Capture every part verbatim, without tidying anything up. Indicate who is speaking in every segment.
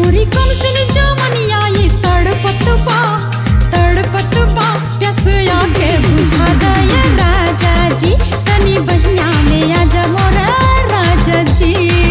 Speaker 1: मोरी कम सिन जवनिया ये तड़पत बा तड़पत बा प्यासिया के बुझा दया राजा जी तनी बहिया में आजा मोरा राजा जी।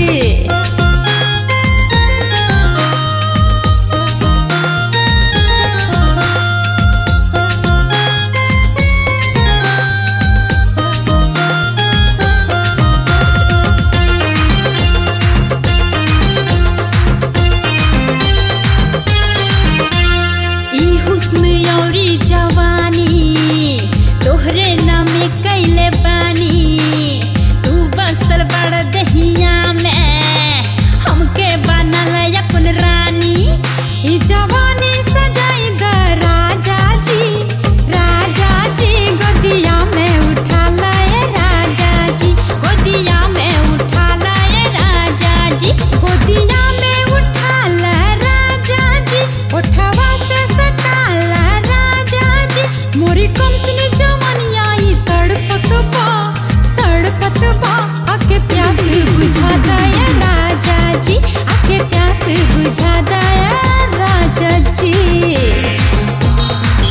Speaker 1: जवानी तोहरे नामे कैले बानी तू बसल बड़ दहिया में हमके बनल अपन रानी। ई जवानी सजाई द राजा जी राजा जी गोदिया में उठा लाए राजा जी गोदिया में उठा लाए राजा जी गोदिया में उठा ला राजा जी उठवा से सटा ला मोरी कम सिन जवनिया ई तड़पत बा तड़पत बा आके प्यास बुझा दया राजा जी आके प्यास बुझा दया राजा जी।